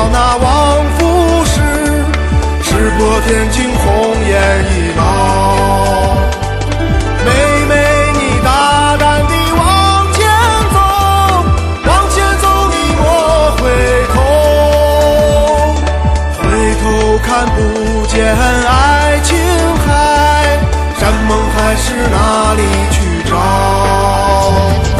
到那王府时，石破天惊，红颜已老。妹妹你大胆地往前走，往前走你莫回头，回头看不见爱琴海，山盟海誓哪里去找？